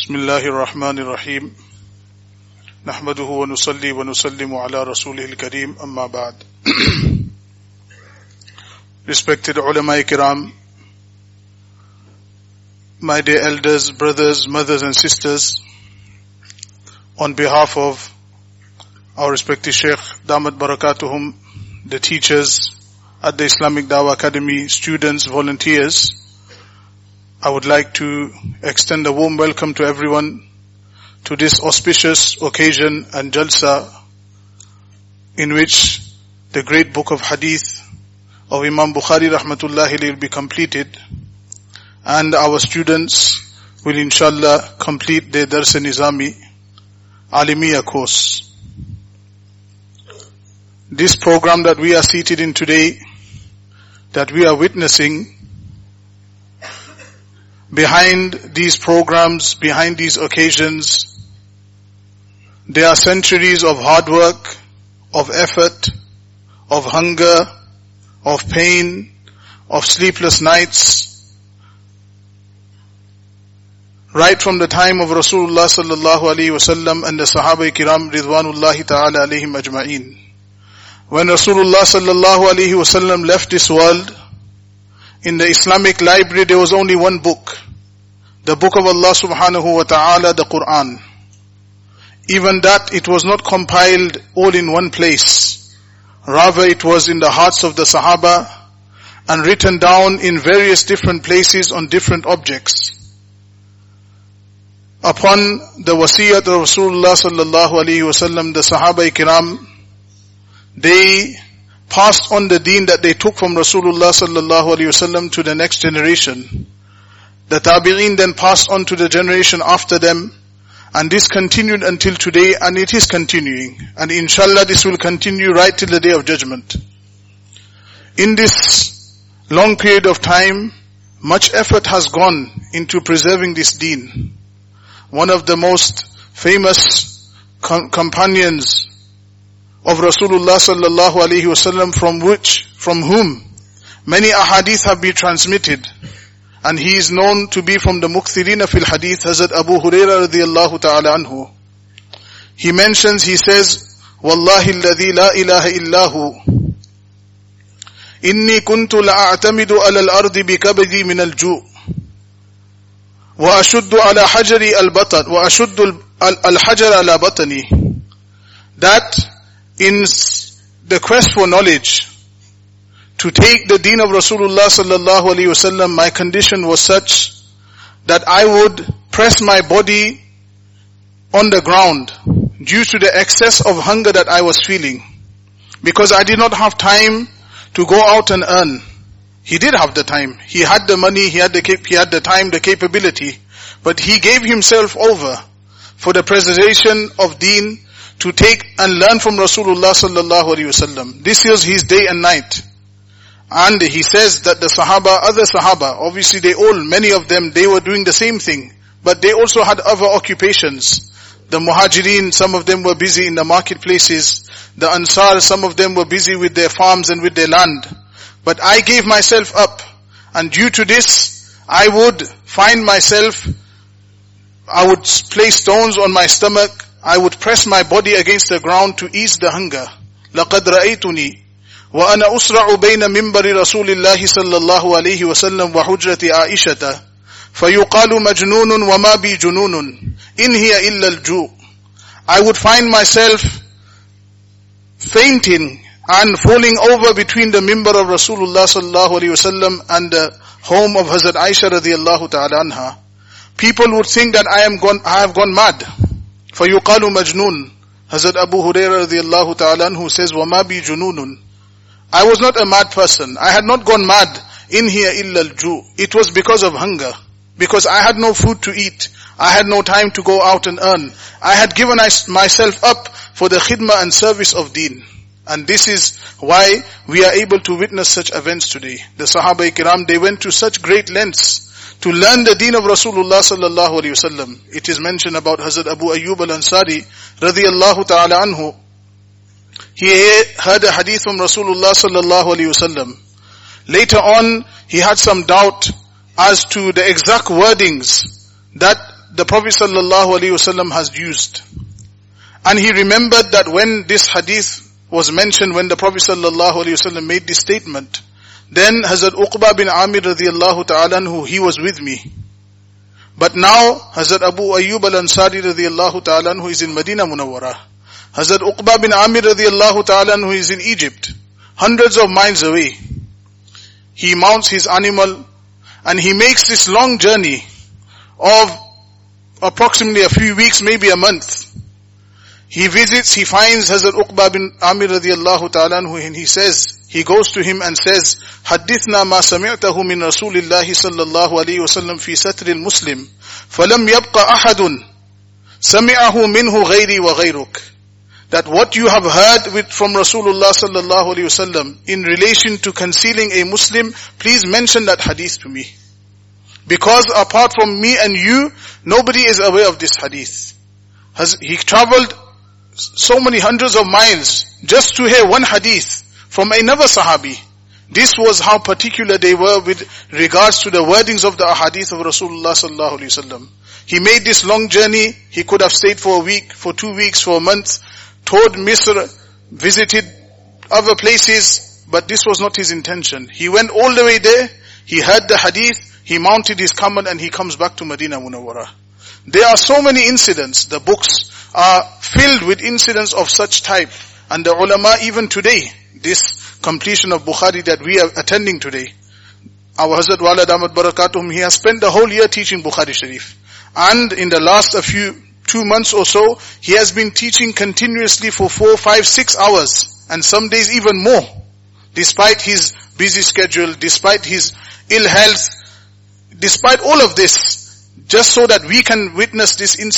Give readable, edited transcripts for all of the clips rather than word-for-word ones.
بسم الله الرحمن الرحيم نحمده ونصلي ونسلم على رسوله الكريم أما بعد. Respected ulama kiram, my dear elders, brothers, mothers and sisters, on behalf of our respected Sheikh Damat Barakatuhum, the teachers at the Islamic Dawah Academy, students, volunteers, I would like to extend a warm welcome to everyone to this auspicious occasion and jalsa in which the great book of hadith of Imam Bukhari rahmatullahi will be completed, and our students will inshallah complete their Dars-e-Nizami Alimiya course. This program that we are seated in today, that we are witnessing, behind these programs, behind these occasions, there are centuries of hard work, of effort, of hunger, of pain, of sleepless nights, right from the time of Rasulullah sallallahu alaihi wasallam and the Sahaba kiram ridwanullahi ta'ala alayhim ajma'in. When Rasulullah sallallahu alaihi wasallam left this world, in the Islamic library there was only one book, the book of Allah subhanahu wa ta'ala, the Quran. Even that, it was not compiled all in one place. Rather, it was in the hearts of the Sahaba and written down in various different places on different objects. Upon the wasiyat of Rasulullah sallallahu alaihi wasallam, the Sahaba kiram, they passed on the deen that they took from Rasulullah sallallahu alaihi wasallam to the next generation. The tabi'in then passed on to the generation after them, and this continued until today, and it is continuing. And inshallah this will continue right till the day of judgment. In this long period of time, much effort has gone into preserving this deen. One of the most famous companions of Rasulullah sallallahu alaihi wasallam, from whom many ahadith have been transmitted, and he is known to be from the mukthirina fil hadith, Hazrat Abu Hurairah radiyallahu ta'ala anhu. He mentions, he says, Wallahi alladhi la ilaha illahu, inni kuntu la'atamidu ala al-ardi bikabadi min al-ju' wa ashuddu ala hajari al-batan wa ashuddu al-hajar ala batani. That in the quest for knowledge, to take the deen of Rasulullah sallallahu alaihi wasallam, my condition was such that I would press my body on the ground due to the excess of hunger that I was feeling, because I did not have time to go out and earn. He did have the time. He had the money, he had the time, the capability, but he gave himself over for the preservation of deen, to take and learn from Rasulullah sallallahu alaihi wasallam. This is his day and night. And he says that the other Sahaba, obviously many of them, they were doing the same thing, but they also had other occupations. The Muhajirin, some of them were busy in the marketplaces. The Ansar, some of them were busy with their farms and with their land. But I gave myself up, and due to this, I would find myself, I would place stones on my stomach, I would press my body against the ground to ease the hunger. لَقَدْ رَأَيْتُنِي وَأَنَا أُسْرَعُ بَيْنَ مِنْبَرِ رَسُولِ اللَّهِ صَلَّى اللَّهُ عَلَيْهِ وَسَلَّمَ وَحُجْرَةِ عَائِشَةَ فَيُقَالُ مَجْنُونٌ وَمَا بِي جُنُونٌ إِنْ هِيَ إِلَّا الْجُوءُ. I would find myself fainting and falling over between the mimbar of Rasulullah sallallahu alaihi wasallam and the home of Hazrat Aisha radiyallahu ta'ala anha. People would think that I have gone mad. فَيُقَالُ مَجْنُونٌ. Hazrat Abu Hurairah radiyallahu ta'ala anhu says, وَمَا بِي جُنُونٌ. I was not a mad person. I had not gone mad. In here illa al-ju'. It was because of hunger. Because I had no food to eat. I had no time to go out and earn. I had given myself up for the khidmah and service of deen. And this is why we are able to witness such events today. The Sahaba kiram, they went to such great lengths to learn the deen of Rasulullah sallallahu alaihi wasallam. It is mentioned about Hazrat Abu Ayyub al-Ansari radiyallahu ta'ala anhu. He heard a hadith from Rasulullah sallallahu alaihi wasallam. Later on, he had some doubt as to the exact wordings that the Prophet sallallahu alaihi wasallam has used. And he remembered that when this hadith was mentioned, when the Prophet sallallahu alaihi wasallam made this statement, then Hazrat Uqba bin Amir radiyallahu ta'ala anhu, he was with me. But now Hazrat Abu Ayyub al-Ansari radiyallahu ta'ala anhu is in Medina Munawwara. Hazrat Uqba bin Amir radiyallahu ta'ala anhu is in Egypt, hundreds of miles away. He mounts his animal and he makes this long journey of approximately a few weeks, maybe a month. He visits, he finds Hazrat Uqba bin Amir radiyallahu ta'ala anhu, and he goes to him and says, حدثنا ما سمعته من رسول الله صلى الله عليه وسلم في ستر المسلم فلم يبق أحد سمعه منه غيري وغيرك. That what you have heard from Rasulullah sallallahu alaihi wasallam in relation to concealing a Muslim, please mention that hadith to me. Because apart from me and you, nobody is aware of this hadith. He traveled so many hundreds of miles just to hear one hadith from another Sahabi. This was how particular they were with regards to the wordings of the ahadith of Rasulullah sallallahu alaihi wasallam. He made this long journey. He could have stayed for a week, for 2 weeks, for a month, toured Misr, visited other places, but this was not his intention. He went all the way there, he heard the hadith, he mounted his camel and he comes back to Medina Munawwara. There are so many incidents. The books are filled with incidents of such type. And the ulama even today, this completion of Bukhari that we are attending today, our Hazrat Walid Ahmad Barakatuhum, he has spent the whole year teaching Bukhari Sharif. And in the last 2 months or so, he has been teaching continuously for 4, 5, 6 hours. And some days even more. Despite his busy schedule, despite his ill health, despite all of this, just so that we can witness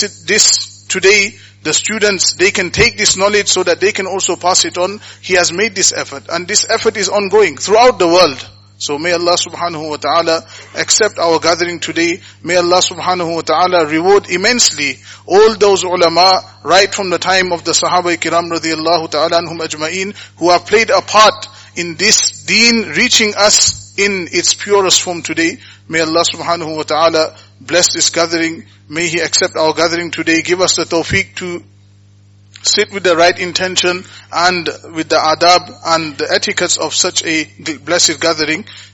this today, the students, they can take this knowledge so that they can also pass it on. He has made this effort, and this effort is ongoing throughout the world. So may Allah subhanahu wa ta'ala accept our gathering today. May Allah subhanahu wa ta'ala reward immensely all those ulama right from the time of the Sahaba Kiram radiyallahu ta'ala anhum ajma'in who have played a part in this deen reaching us in its purest form today. May Allah subhanahu wa ta'ala bless this gathering. May He accept our gathering today. Give us the tawfiq to sit with the right intention and with the adab and the etiquettes of such a blessed gathering.